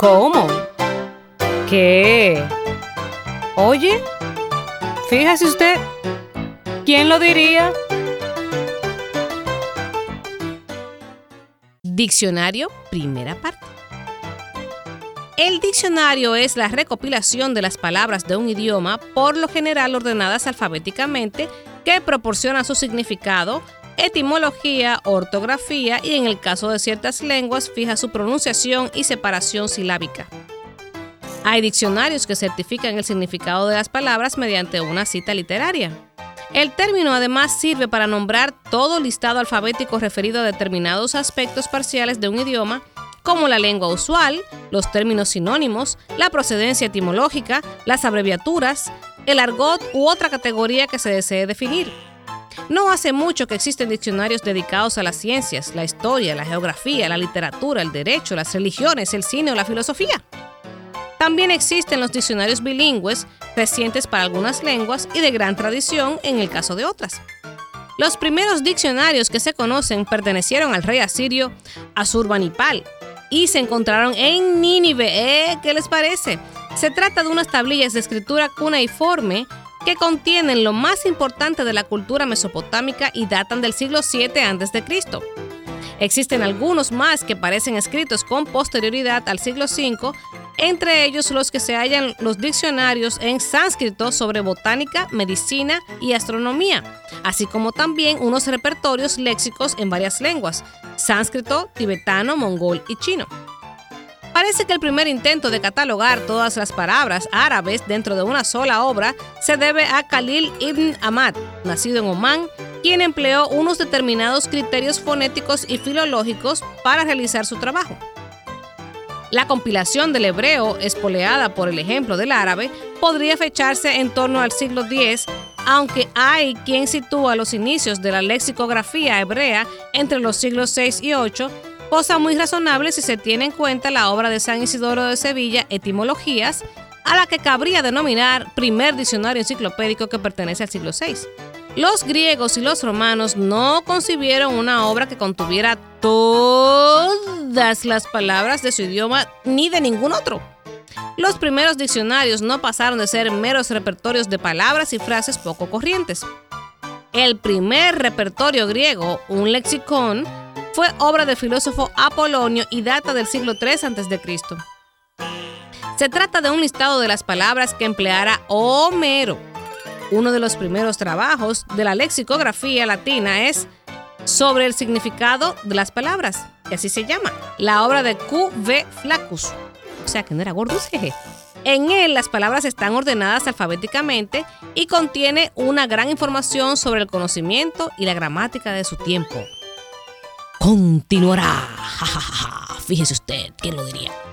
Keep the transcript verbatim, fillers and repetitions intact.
¿Cómo? ¿Qué? Oye, fíjese usted, ¿quién lo diría? Diccionario, primera parte. El diccionario es la recopilación de las palabras de un idioma, por lo general ordenadas alfabéticamente, que proporciona su significado, etimología, ortografía y, en el caso de ciertas lenguas, fija su pronunciación y separación silábica. Hay diccionarios que certifican el significado de las palabras mediante una cita literaria. El término además sirve para nombrar todo listado alfabético referido a determinados aspectos parciales de un idioma, como la lengua usual, los términos sinónimos, la procedencia etimológica, las abreviaturas, el argot u otra categoría que se desee definir. No hace mucho que existen diccionarios dedicados a las ciencias, la historia, la geografía, la literatura, el derecho, las religiones, el cine o la filosofía. También existen los diccionarios bilingües, recientes para algunas lenguas y de gran tradición en el caso de otras. Los primeros diccionarios que se conocen pertenecieron al rey asirio Asurbanipal y se encontraron en Nínive. ¿Eh? ¿Qué les parece? Se trata de unas tablillas de escritura cuneiforme que contienen lo más importante de la cultura mesopotámica y datan del siglo siete antes de Cristo. Existen algunos más que parecen escritos con posterioridad al siglo cinco, entre ellos los que se hallan los diccionarios en sánscrito sobre botánica, medicina y astronomía, así como también unos repertorios léxicos en varias lenguas: sánscrito, tibetano, mongol y chino. Parece que el primer intento de catalogar todas las palabras árabes dentro de una sola obra se debe a Khalil ibn Ahmad, nacido en Omán, quien empleó unos determinados criterios fonéticos y filológicos para realizar su trabajo. La compilación del hebreo, espoleada por el ejemplo del árabe, podría fecharse en torno al siglo diez, aunque hay quien sitúa los inicios de la lexicografía hebrea entre los siglos seis y ocho, cosa muy razonable si se tiene en cuenta la obra de San Isidoro de Sevilla, Etimologías, a la que cabría denominar primer diccionario enciclopédico que pertenece al siglo seis. Los griegos y los romanos no concibieron una obra que contuviera todas las palabras de su idioma ni de ningún otro. Los primeros diccionarios no pasaron de ser meros repertorios de palabras y frases poco corrientes. El primer repertorio griego, un lexicón, fue obra del filósofo Apolonio y data del siglo tres antes de Cristo. Se trata de un listado de las palabras que empleara Homero. Uno de los primeros trabajos de la lexicografía latina es sobre el significado de las palabras, que así se llama, la obra de Q V Flaccus, o sea que no era gordus, jeje. En él las palabras están ordenadas alfabéticamente y contiene una gran información sobre el conocimiento y la gramática de su tiempo. Continuará. Ja, ja, ja. Fíjese usted, ¿quién lo diría?